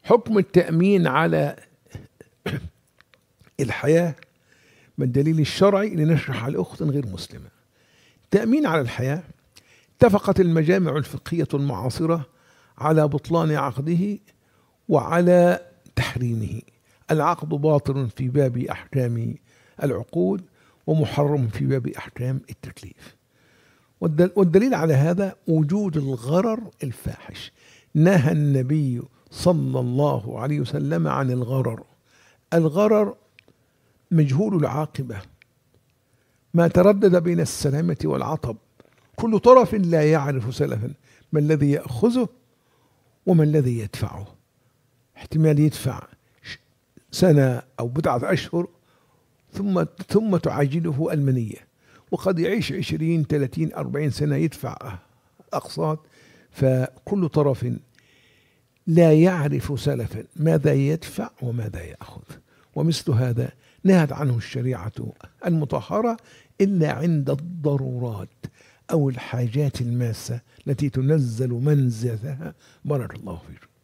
حكم التأمين على الحياة من الدليل الشرعي لنشرح على الأخت غير مسلمة. تأمين على الحياة، اتفقت المجامع الفقهية المعاصرة على بطلان عقده وعلى تحريمه. العقد باطل في باب أحكام العقود ومحرم في باب أحكام التكليف. والدليل على هذا وجود الغرر الفاحش. نهى النبي صلى الله عليه وسلم عن الغرر. الغرر مجهول العاقبة، ما تردد بين السلامة والعطب، كل طرف لا يعرف سلفا ما الذي يأخذه وما الذي يدفعه. احتمال يدفع سنة أو بضعة أشهر ثم تعاجله المنية، وقد يعيش 20 30 40 سنة يدفع أقساط. فكل طرف لا يعرف سلفا ماذا يدفع وماذا يأخذ، ومثل هذا نهت عنه الشريعة المطهرة إلا عند الضرورات أو الحاجات الماسة التي تنزل منزلها. بارك الله فيكم.